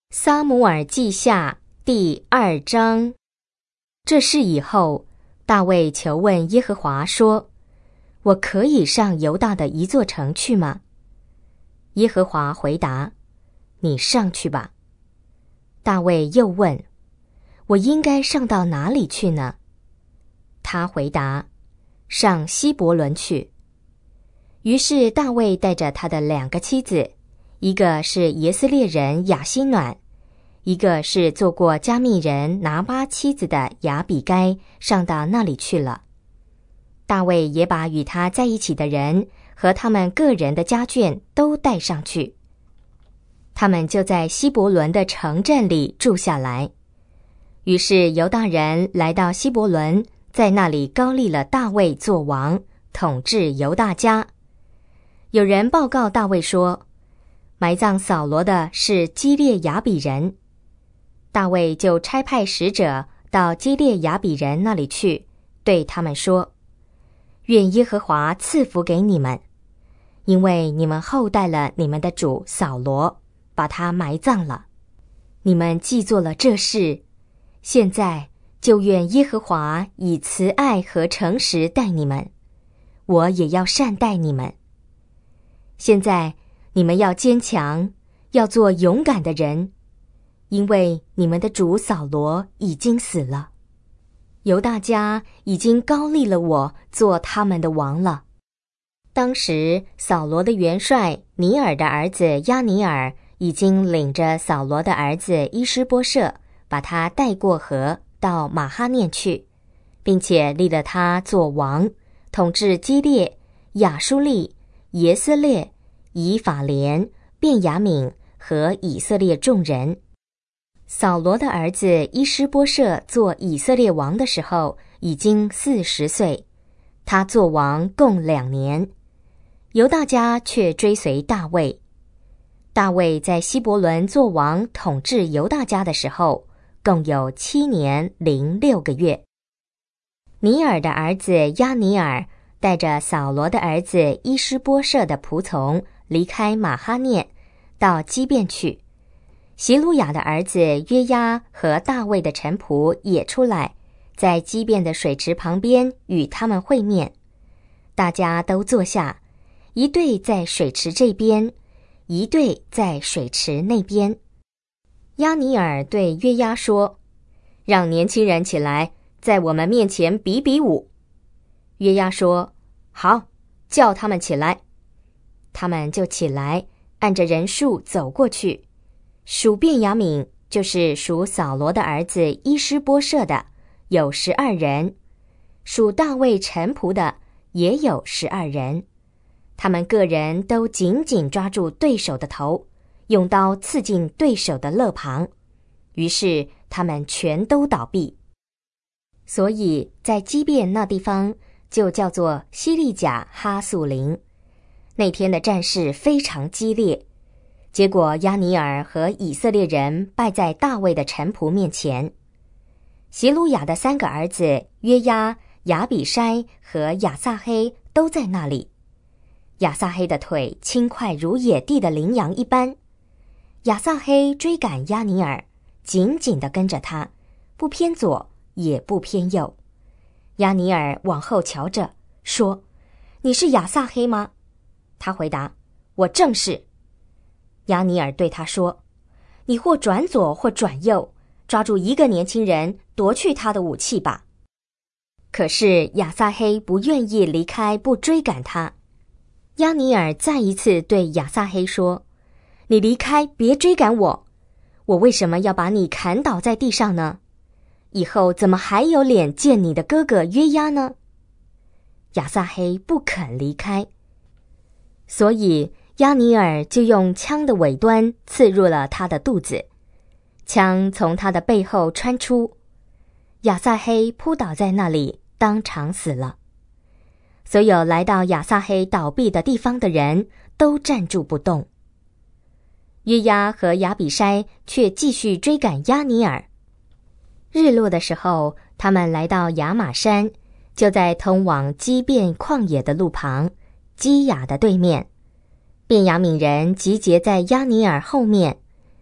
撒母耳记下第2章。这事以后，大卫求问耶和华说：我可以上犹大的一座城去吗？耶和华回答：你上去吧。大卫又问：我应该上到哪里去呢？他回答：上希伯伦去。于是大卫带着他的2个妻子，一个是耶斯列人亚希暖，一个是做过加密人拿巴妻子的亚比该，上到那里去了。大卫也把与他在一起的人和他们个人的家眷都带上去。他们就在希伯伦的城镇里住下来。于是犹大人来到希伯伦，在那里膏立了大卫做王，统治犹大家。有人报告大卫说，埋葬扫罗的是基列雅比人。大卫就差派使者到基列雅比人那里去，对他们说：愿耶和华赐福给你们，因为你们厚待了你们的主扫罗，把他埋葬了。你们既做了这事，现在就愿耶和华以慈爱和诚实待你们，我也要善待你们。现在你们要坚强，要做勇敢的人，因为你们的主扫罗已经死了，犹大家已经膏立了我做他们的王了。当时扫罗的元帅尼尔的儿子押尼尔已经领着扫罗的儿子伊施波设，把他带过河到马哈念去，并且立了他做王，统治基列、亚舒利、耶斯列、以法莲、便雅悯和以色列众人。扫罗的儿子伊施波设做以色列王的时候已经40岁，他做王共2年。犹大家却追随大卫。大卫在希伯伦做王统治犹大家的时候，共有7年零6个月。尼尔的儿子押尼尔带着扫罗的儿子伊施波设的仆从离开马哈念，到基遍去。席鲁雅的儿子约押和大卫的臣仆也出来，在基遍的水池旁边与他们会面。大家都坐下，一队在水池这边，一队在水池那边。押尼尔对约押说：让年轻人起来，在我们面前比比武。约押说：好，叫他们起来。他们就起来，按着人数走过去。属便雅悯，就是属扫罗的儿子伊施波设的，有12人；属大卫臣仆的也有12人。他们个人都紧紧抓住对手的头，用刀刺进对手的肋旁，于是他们全都倒闭。所以在基遍那地方就叫做希利甲哈素林。那天的战事非常激烈，结果押尼尔和以色列人败在大卫的臣仆面前。席鲁雅的3个儿子约押、亚比筛和亚撒黑都在那里。亚撒黑的腿轻快如野地的羚羊一般。亚撒黑追赶押尼尔，紧紧地跟着他，不偏左也不偏右。押尼尔往后瞧着，说：你是亚撒黑吗？他回答：我正是。押尼尔对他说：你或转左或转右，抓住一个年轻人，夺去他的武器吧。可是亚撒黑不愿意离开，不追赶他。押尼尔再一次对亚撒黑说：你离开，别追赶我。我为什么要把你砍倒在地上呢？以后怎么还有脸见你的哥哥约押呢？亚撒黑不肯离开，所以押尼尔就用枪的尾端刺入了他的肚子，枪从他的背后穿出，亚撒黑扑倒在那里，当场死了。所有来到亚撒黑倒闭的地方的人都站住不动。约押和亚比筛却继续追赶押尼尔。日落的时候，他们来到亚玛山，就在通往基遍旷野的路旁，基雅的对面。便雅悯人集结在押尼尔后面，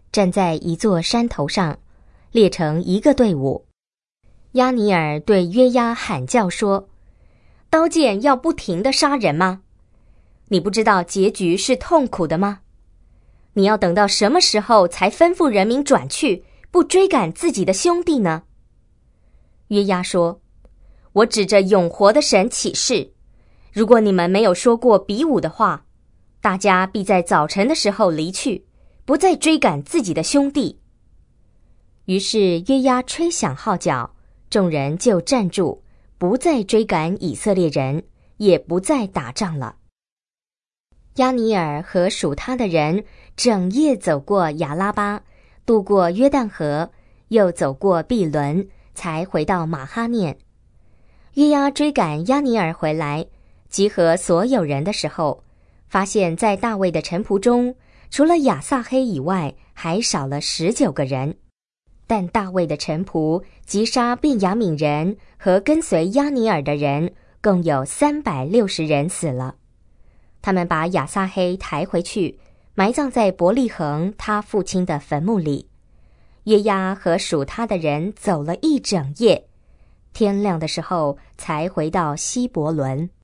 站在一座山头上，列成一个队伍。押尼珥对约押喊叫说：刀剑要不停地杀人吗？你不知道结局是痛苦的吗？你要等到什么时候才吩咐人民转去，不追赶自己的兄弟呢？约押说：我指着永活的神起誓，如果你们没有说过比武的话，大家必在早晨的时候离去，不再追赶自己的兄弟。于是约押吹响号角，众人就站住，不再追赶以色列人，也不再打仗了。押尼珥和属他的人整夜走过亚拉巴，渡过约旦河，又走过毕伦，才回到马哈念。约押追赶押尼珥回来，集合所有人的时候，发现在大卫的臣仆中，除了亚撒黑以外，还少了19个人。但大卫的臣仆击杀便雅悯人和跟随押尼珥的人，共有360人死了。他们把亚撒黑抬回去，埋葬在伯利恒他父亲的坟墓里。约押和属他的人走了一整夜，天亮的时候才回到希伯伦。